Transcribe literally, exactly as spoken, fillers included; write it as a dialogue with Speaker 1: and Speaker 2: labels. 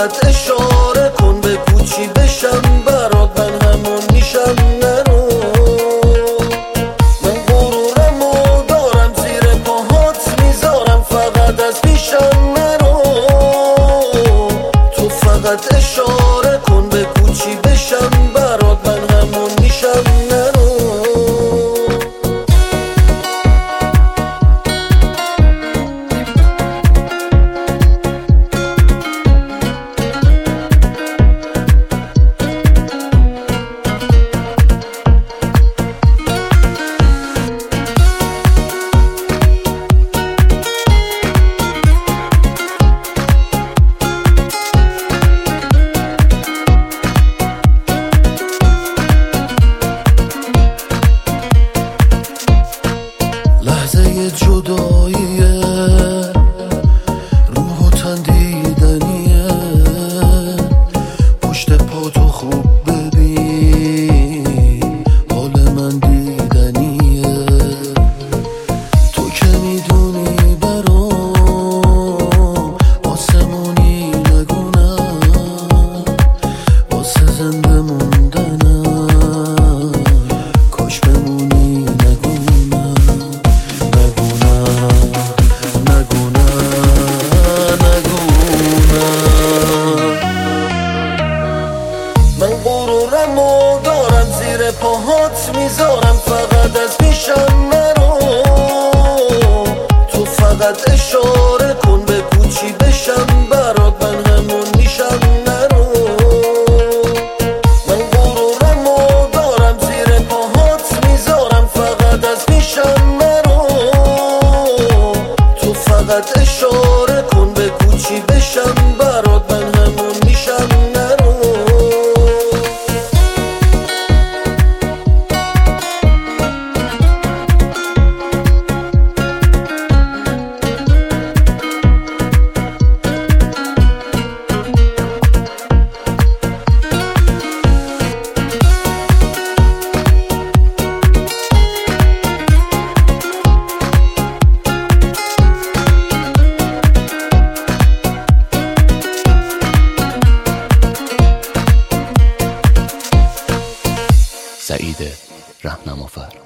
Speaker 1: فقط اشاره کن به کوچی بشم برات، من همون میشم نرو. من غرورمو دارم زیر پاهات میذارم، فقط از پیشم نرو. تو فقط اشاره کن به کوچی بشم برات، من همون میشم نرو. لحظه جداییه، روح و تن دیدنیه. پشت پا تو خوب ببین، حال من دیدنیه. تو که میدونی برام آسمونی نگونم، واسه زنده موندنم کاش بمونی نگونم. من غرورمو دارم زیر پاهات میذارم، فقط از پیشم نرو. تو فقط اشاره کن به کوچی بشم برات، من همون میشم نرو. من غرورمو دارم زیر پاهات میذارم، فقط از پیشم نرو. تو فقط اشاره کن به کوچی بشم برات، من همون میشم نرو.
Speaker 2: سعید رهنمافر.